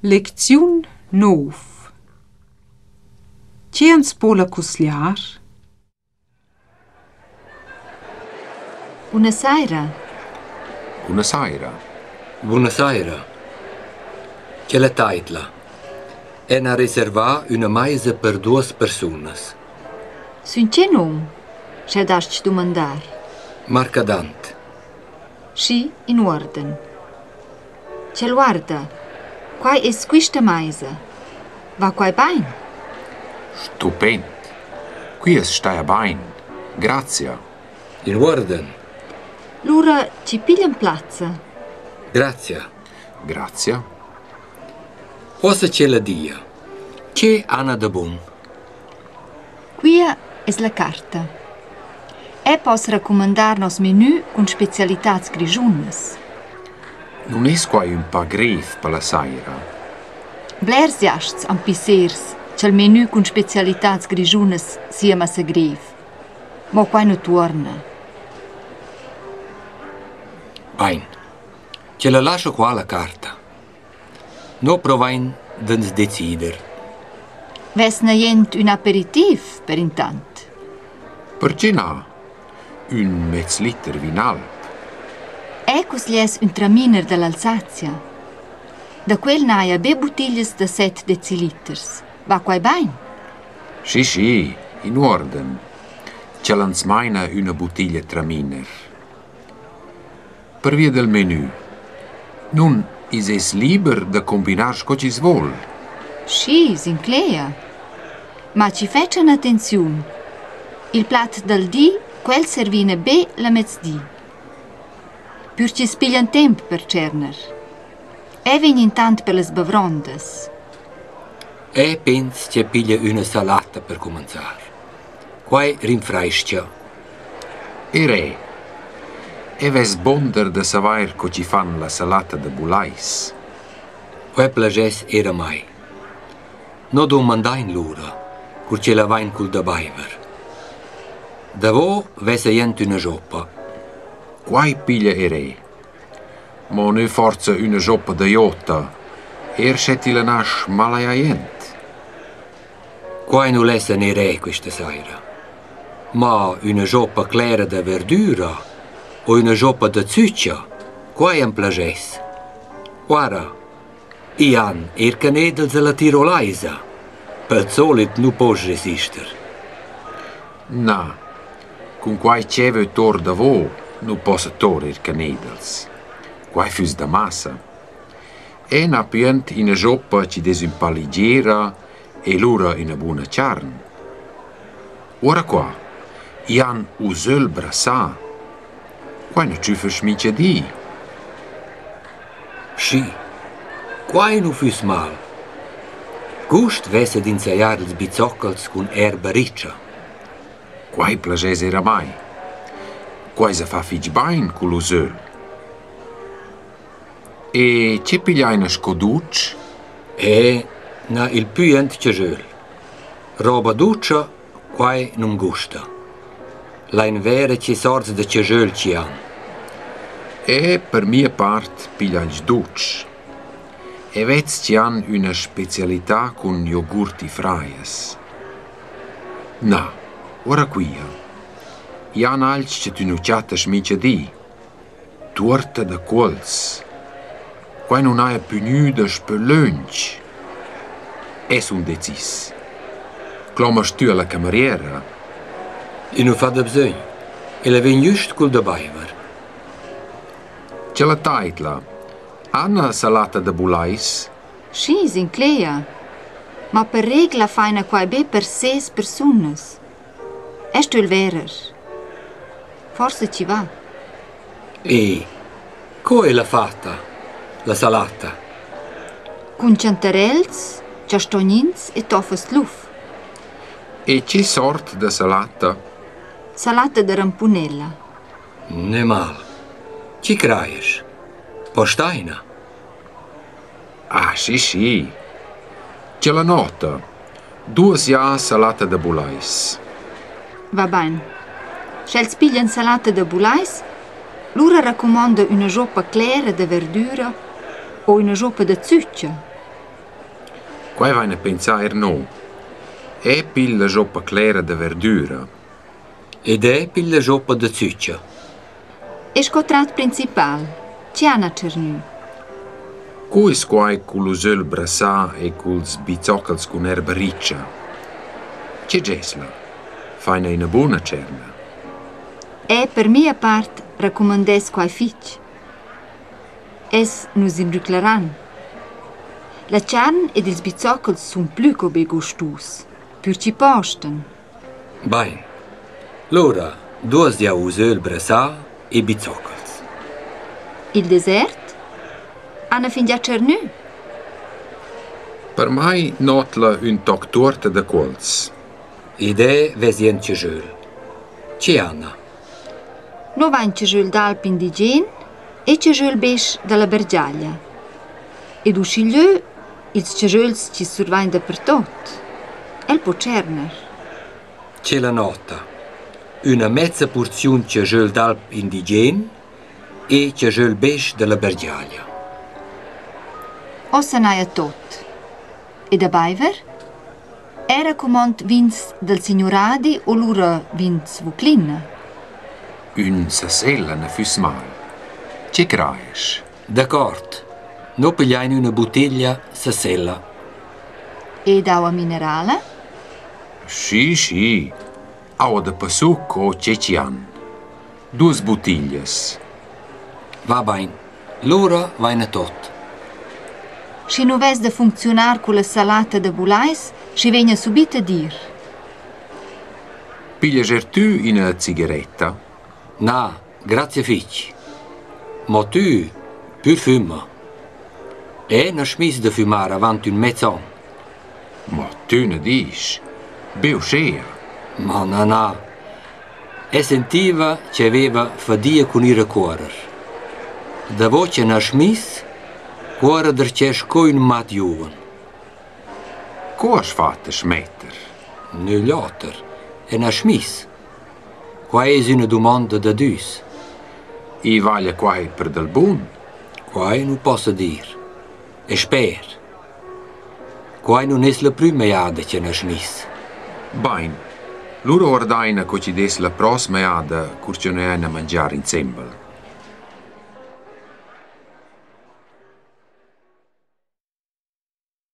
Lektion 9. Ciens pola cusliar? Buonasera. Buonasera. Buonasera. C'è la taitla. È una riserva una mesa per 2 persone. Sun ce nom? C'è darci domandar. Marcadant. Sci in ordine. C'è guarda. Quai es questa mesa? Va quai bain? Stupend. Qui stai bene. Grazie. In ordine. Lura ci piglian plazza. Grazie. Grazie. Cosa c'è la dia? C'è Anna de Bon. Quia es la carta. E pos raccomandar nos menù con specialitats grigiunas. Non è qua un pa gref per la sera. Blers jasts am pisers, c'è il menù con specialitats grigiunas sia ma se griv. Mo quai no torna. Bain. Ce la lascio qua la carta. No provain dens decider. Ves naient un aperitif per intant. Perché no? Un mezz liter vinal. Ecos lies un traminer dall'Alsazia. Da quel naia be bottiglias da 7 deciliters. Va quai bain? Sì, in ordine. C'è l'ansmaina una bottiglia traminer. Per via del menù. Non es liber da combinar sco ci svol. Sì, sinclea. Ma ci feccian attenzione. Il plat del dì, quel servine be la mezz'dì. Pur ci spiglian temp per cerner. E vegn intant per les bavrondas. E pens che piglia una salata per cominciare. Quai rinfrescia. E re. E ves bonder da savoir co ci fan la salata de bulais. Quai plages era mai. No domandain l'ura, cur ce la vain cul da baiver. Davo vese jent una joppa. Quai piglia e re. Ma nu forza una joppa da jota. Sceti la nasch malaiaient. Quai nu lessa ne re questa sera. Ma una joppa clara da verdura o una joppa da zuccia, quai am plages. Guarda, Ian, canedels alla tirolaisa. Per solit nu pos resister. Na, con quai ceve tor da vo, nu possa tor canedels. Quai fus da massa. E napient in a joppa ci des un paligiera e l'ura in a buona charn. Ora qua, Ian usel brassa. Quai ne ciufes mica di. Sci, quai nu fus mal. Gust vesse d'insaiar ils bizoccals cun erba riccia. Quai plages era mai. Quai se fa fig bain cu l'usel. E ce pigliai na scoduc? E na il puent cegel. Roba duccia, quai non gusta. Lain vere ci sorts de cegel ci han. E per mia part pigliai duc. E vez ci han una specialità con yogurti fraies. Na, ora quia. Ian alci ce tu nuciata smicia di. Tuorta da cols. Quai non hai più da spelunch. Es un decis. Clomas tu alla cameriera? E nu fa da bisogno. E la ven just cul da baiver. C'è la taitla. Anna salata de bulais? Sì, sinclea. Ma per regla faina quai be per 6 personas. Esto il verer. Forse ci va. E come l'ha fatta, la salata? Con ciantarels, ciastonins e toffes luf. E che sort de salata? Salata de rampunella. Ne mal. Ci craies? Postaina? Ah, sì. C'è la nota. 2 ja salata de bulais. Va bene. Scels piglian salata de bulais, lura raccomanda una joppa clara de verdura o una joppa de zuccia. Quai vaina pensare no. È pil la joppa clera de verdura. Ed è per la gioppa da zuccia. E scotrat principal, Ciana Cernù. Cuis quai culusöl brassà e culs bizoccals con erba riccia. C'è gesla. Faina una buona cerna. E per mia part raccomandes quai fitch. Es nus inruclaran. La carn ed ils bizoccals sun plü co be gustus. Pur ci posten. Bene. L'ora, due di ausöl brassà e bizoccals. Il desert? Anna fin già Cernù. Per mai notla un toc tuorta da quals. Ed è vesien cesöl. C'è Anna. No vain cesöl d'Alp indigen e cesöl besch dalla Bergiaglia. Ed uscigliö, ils cesöls ci survain dappertot. El po cerner. C'è la nota. Una mezza porzione cesöl d'Alp indigen e cesöl besch della Bergiaglia. Ossa naia tot. E da Baiver? Era comont vins del signoradi o l'ura vins vuclina? Un sassella ne füs mal. C'è craies. D'accordo. No pigliai una bottiglia sassella. E d'aua minerale? Sì. Aua da pasuc o cecian. 2 bottiglias. Va bene. L'ora vaina tot. Si nu ves da funzionar cu la salata de bulais, si vegna subito a dir. Pigliager tu una cigaretta? Na, grazie fitch. Ma tu, pur fuma. E non smis da fumare avanti un mezz'anno. Ma tu ne dici. Beu scea. Ma no. E sentiva che aveva fadia con il cuore. Da voce non smis, cuore der c'è un mat giovane. Co has fatto smetter? Nul later. E non smis. Qua è una domanda da dus. I vaglia quai per del bun? Qua non posso dire. E spero. Qua non è la prima iada che non smis. Bain. Loro ordaina co ci des la prossima iada curcioneana mangiare insieme.